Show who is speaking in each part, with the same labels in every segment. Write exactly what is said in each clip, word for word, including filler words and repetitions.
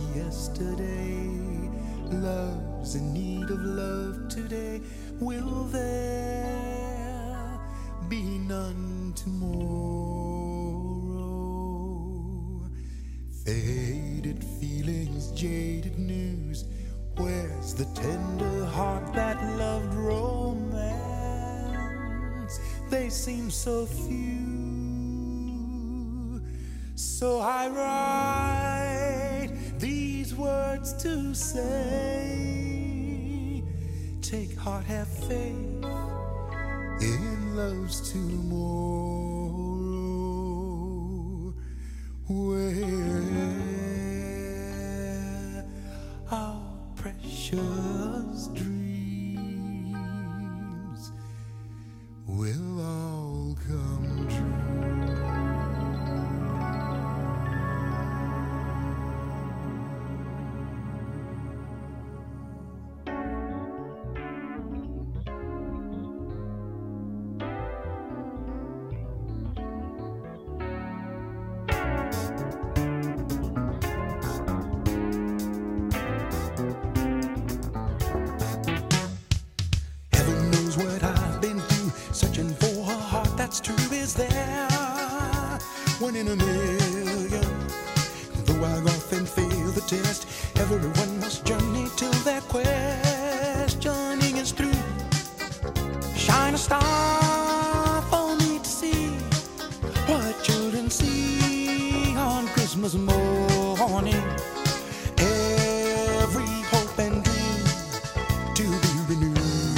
Speaker 1: yesterday, love's in need of love today. Will there be none tomorrow? Faded feelings, jaded news. Where's the tender heart that loved romance? They seem so few. So I write these words to say, take heart, have faith in love's tomorrow, where our precious dreams will all come true. Searching for a heart that's true. Is there one in a million? Though I often fail the test, everyone must journey till their questioning is through. Shine a star for me to see what children see on Christmas morning. Every hope and dream to be renewed.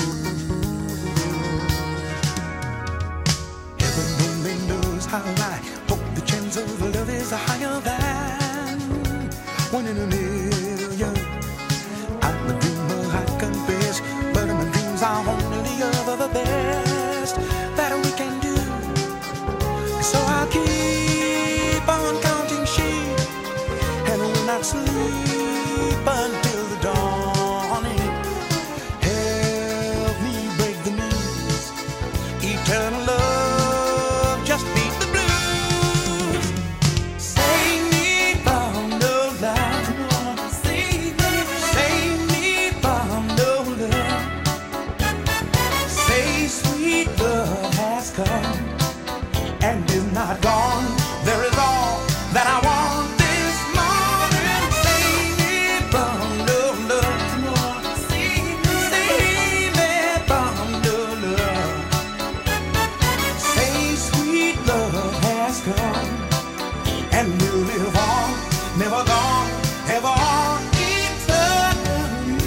Speaker 1: How I hope the chance of love is higher than one in a million. I'm a dreamer, I confess, but my dreams are only of the best that we can do. So I'll keep on counting sheep and will not sleep until the dawning. Help me break the news, eternal love, just be. And is not gone. There is all that I want this morning. Save me from no love. Save me, save me from no love. Say sweet love has come and will live on, never gone, ever on eternally.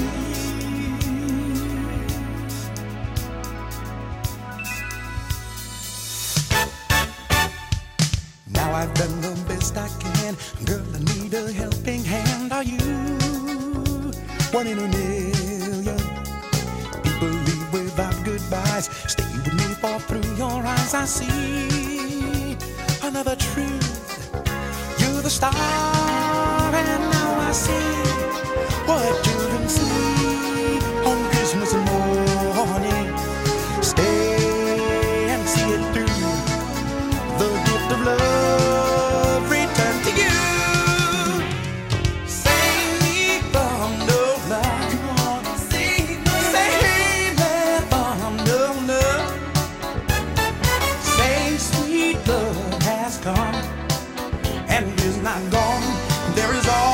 Speaker 1: I've done the best I can. Girl, I need a helping hand. Are you one in a million? People leave without goodbyes. Stay with me, fall through your eyes. I see another truth. You're the star, and now I see what children see on Christmas morning. Stay and see it through. The gift of love return to you. Save me from no love. Save me, save me from no love. Say sweet love has come and is not gone. There is all